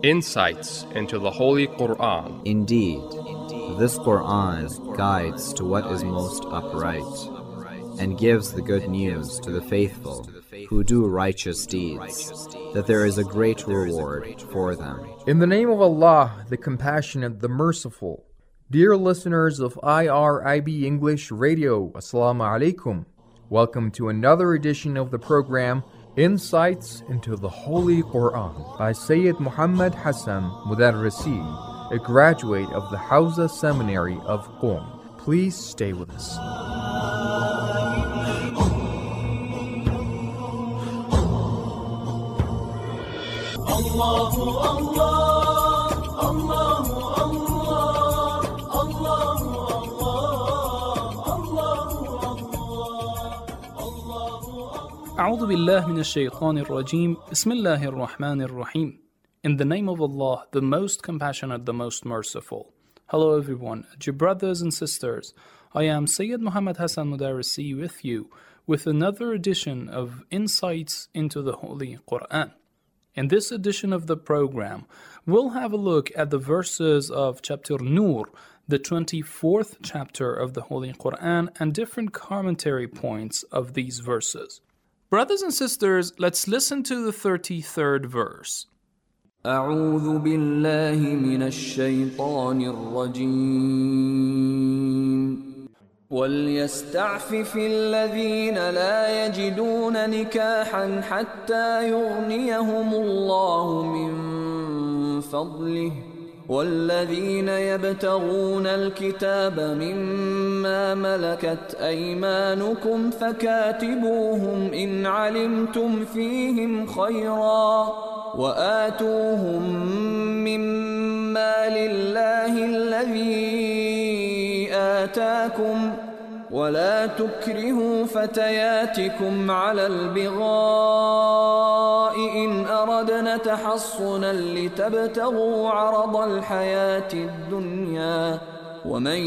Insights into the Holy Quran. Indeed, this Quran guides to what is most upright, and gives the good news to the faithful who do righteous deeds, that there is a great reward for them. In the name of Allah, the Compassionate, the Merciful. Dear listeners of IRIB English Radio, Assalamu alaikum. Welcome to another edition of the program, Insights into the Holy Quran, by Sayyid Muhammad Hassan Mudarrisi, a graduate of the Hawza Seminary of Qom. Please stay with us. أعوذ بالله من الشيطان الرجيم بسم الله الرحمن الرحيم. In the name of Allah, the most compassionate, the most merciful. Hello everyone, dear brothers and sisters. I am Sayyid Muhammad Hassan Mudarrisi with you with another edition of Insights into the Holy Quran. In this edition of the program, we'll have a look at the verses of chapter Nur, the 24th chapter of the Holy Quran, and different commentary points of these verses. Brothers and sisters, let's listen to the 33rd verse. أعوذ بالله من الشيطان الرجيم وليستعفف الذين لا يجدون نكاحا حتى يغنيهم الله من فضله والذين يبتغون الكتاب مما ملكت أيمانكم فكاتبوهم إن علمتم فيهم خيرا وآتوهم مما لله الذي آتاكم ولا تكرهوا فتياتكم على البغاء إن أردنا تحصنا لتبتغوا عرض الحياة الدنيا ومن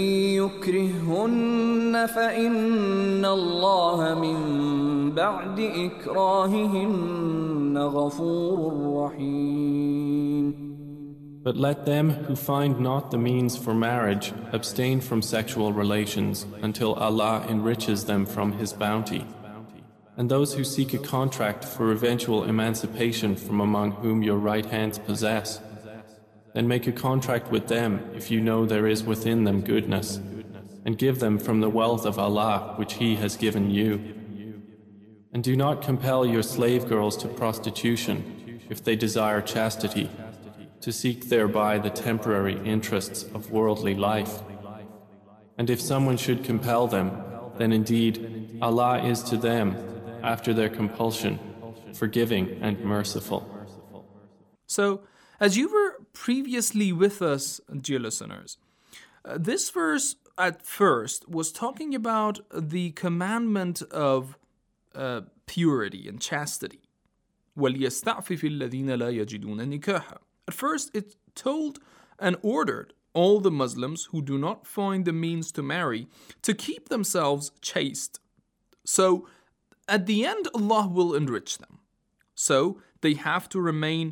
يكرههن فإن الله من بعد إكراههن غفور رحيم. But let them who find not the means for marriage abstain from sexual relations until Allah enriches them from His bounty. And those who seek a contract for eventual emancipation from among whom your right hands possess, then make a contract with them if you know there is within them goodness, and give them from the wealth of Allah which He has given you. And do not compel your slave girls to prostitution if they desire chastity, to seek thereby the temporary interests of worldly life. And if someone should compel them, then indeed Allah is to them, after their compulsion, forgiving and merciful. So, as you were previously with us, dear listeners, this verse at first was talking about the commandment of purity and chastity. وَلْيَسْتَعْفِفِ الَّذِينَ لَا يَجِدُونَ نِكَاحًا. At first, it told and ordered all the Muslims who do not find the means to marry to keep themselves chaste. So, at the end, Allah will enrich them. So, they have to remain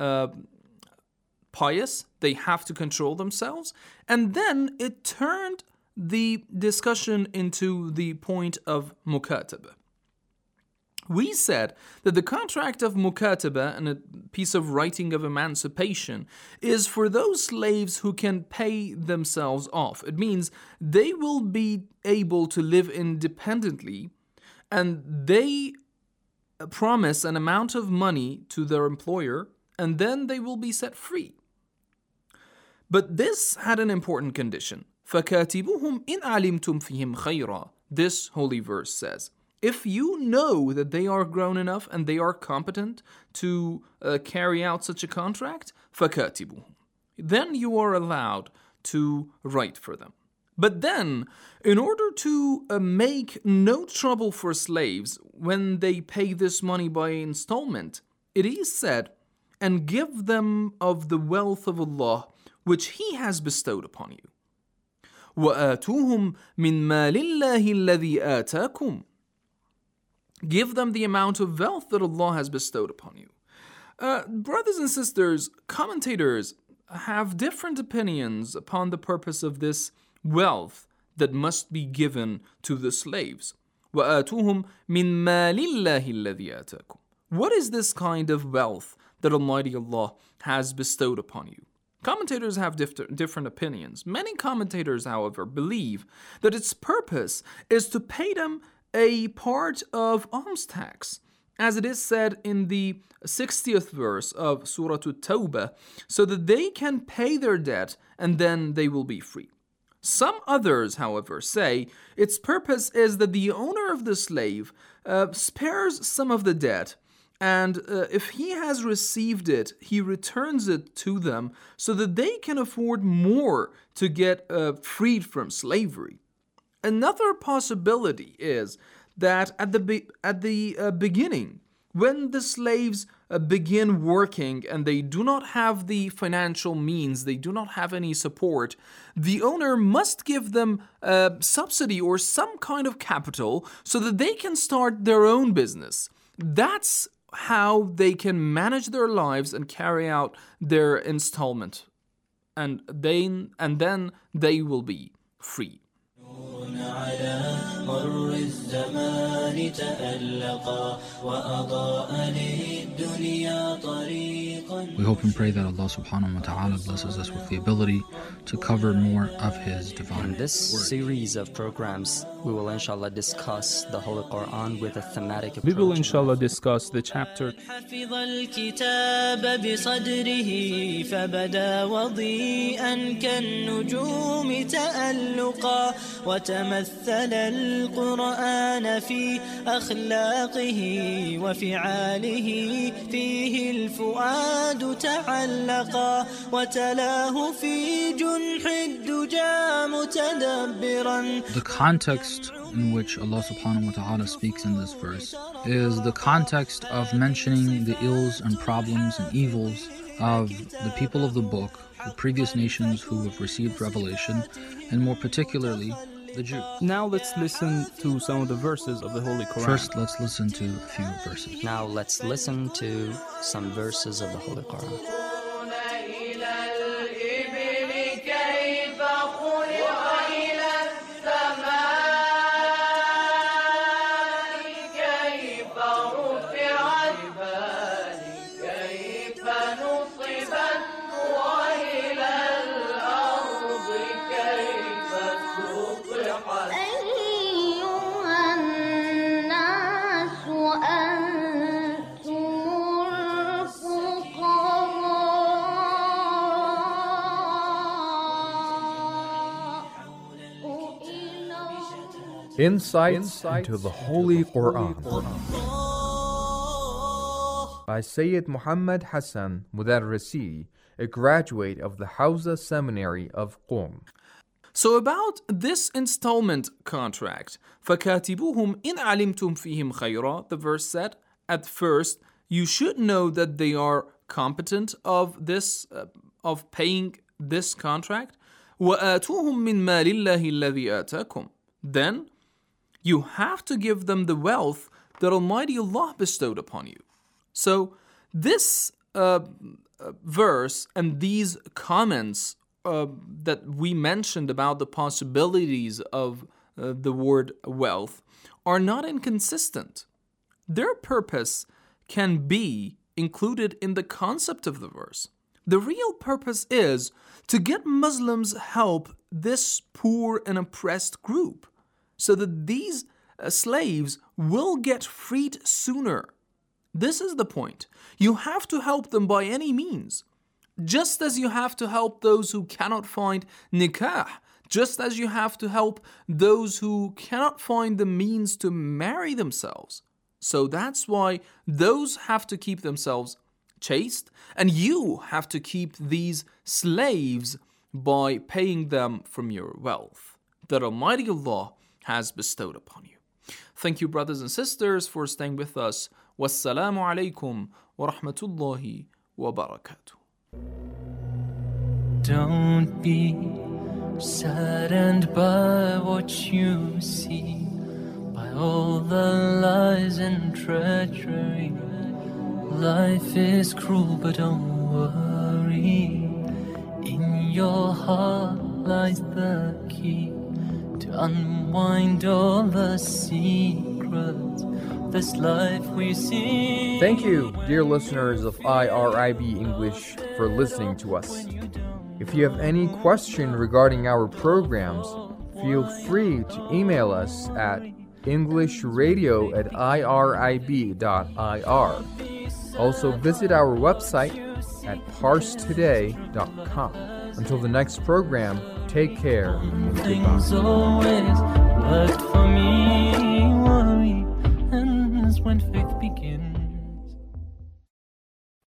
pious, they have to control themselves, and then it turned the discussion into the point of mukataba. We said that the contract of mukataba, and a piece of writing of emancipation, is for those slaves who can pay themselves off. It means they will be able to live independently, and they promise an amount of money to their employer, and then they will be set free. But this had an important condition. فَكَاتِبُهُمْ إِنْ عَلِمْتُمْ فِيهِمْ خَيْرًا. This holy verse says, if you know that they are grown enough and they are competent to carry out such a contract, فَكَاتِبُهُمْ. Then you are allowed to write for them. But then, in order to make no trouble for slaves when they pay this money by installment, it is said, and give them of the wealth of Allah which He has bestowed upon you. وَآتُوهُمْ مِنْ مَالِ اللَّهِ الَّذِي آتَاكُمْ. Give them the amount of wealth that Allah has bestowed upon you. Brothers and sisters, commentators have different opinions upon the purpose of this wealth that must be given to the slaves. وَآتُوهُمْ مِنْ مَالِ اللَّهِ الَّذِي آتَاكُمْ. What is this kind of wealth that Almighty Allah has bestowed upon you? Commentators have different opinions. Many commentators, however, believe that its purpose is to pay them a part of alms tax, as it is said in the 60th verse of Surah At-Tawbah, so that they can pay their debt and then they will be free. Some others, however, say its purpose is that the owner of the slave spares some of the debt, and if he has received it, he returns it to them so that they can afford more to get freed from slavery. Another possibility is that at the beginning, when the slaves begin working and they do not have the financial means, they do not have any support, the owner must give them a subsidy or some kind of capital so that they can start their own business. That's how they can manage their lives and carry out their installment, and then they will be free. We hope and pray that Allah subhanahu wa ta'ala blesses us with the ability to cover more of His divine In this word. series of programs, we will inshallah discuss the Holy Quran with a thematic approach. We will inshallah discuss the chapter حفظ الكتاب بصدره فبدا وضيئا كالنجوم تألقا وتمثل القرآن في أخلاقه وفعاله فيه الفؤاد تعلقا وتلاه في جنح الدجى متدبرا. The context in which Allah subhanahu wa ta'ala speaks in this verse is the context of mentioning the ills and problems and evils of the people of the book, the previous nations who have received revelation, and more particularly the Jews. Now let's listen to some of the verses of the Holy Quran. First, let's listen to a few verses. Now let's listen to some verses of the Holy Quran. Insights into the Holy Quran by Sayyid Muhammad Hassan Mudarrisi, a graduate of the Hawza Seminary of Qom. So about this installment contract, فَكَاتِبُوهُمْ إِنْ عَلِمْتُمْ فِيهِمْ خَيْرًا, the verse said, at first, you should know that they are competent of this, of paying this contract. وَآتُوهُمْ مِنْ مَالِ اللَّهِ الَّذِي آتَاكُمْ. Then, you have to give them the wealth that Almighty Allah bestowed upon you. So, this verse and these comments that we mentioned about the possibilities of the word wealth are not inconsistent. Their purpose can be included in the concept of the verse. The real purpose is to get Muslims help this poor and oppressed group, so that these slaves will get freed sooner. This is the point. You have to help them by any means. Just as you have to help those who cannot find nikah, just as you have to help those who cannot find the means to marry themselves. So that's why those have to keep themselves chaste, and you have to keep these slaves by paying them from your wealth that Almighty Allah has bestowed upon you. Thank you, brothers and sisters, for staying with us. Wassalamu alaikum wa rahmatullahi wa barakatuh. Don't be saddened by what you see, by all the lies and treachery. Life is cruel, but don't worry. In your heart lies the key to unwind all the secrets of this life we see. Thank you, dear listeners of IRIB English, for listening to us. If you have any question regarding our programs, feel free to email us at englishradio@irib.ir. Also visit our website at parstoday.com. Until the next program, take care and goodbye. Things always worked for me.